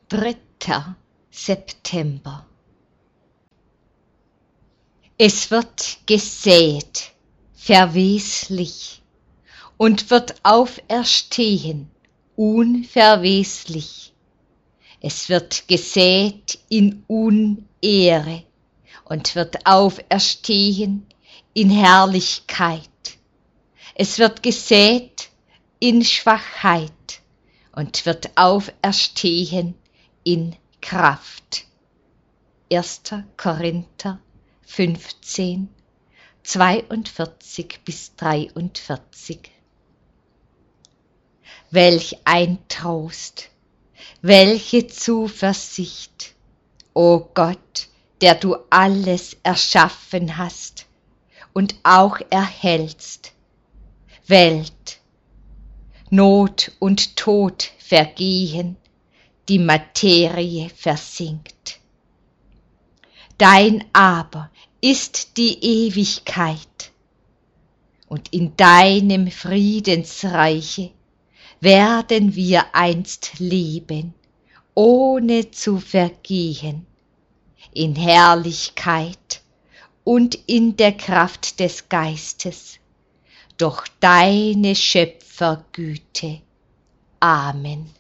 3. September. Es wird gesät, verweslich, und wird auferstehen, unverweslich. Es wird gesät in Unehre und wird auferstehen in Herrlichkeit. Es wird gesät in Schwachheit und wird auferstehen in Kraft. 1. Korinther 15, 42-43. Welch ein Trost, welche Zuversicht, o Gott, der du alles erschaffen hast und auch erhältst. Welt, Not und Tod vergehen, die Materie versinkt. Dein aber ist die Ewigkeit, und in deinem Friedensreiche werden wir einst leben, ohne zu vergehen, in Herrlichkeit und in der Kraft des Geistes, durch deine Schöpfergüte. Amen.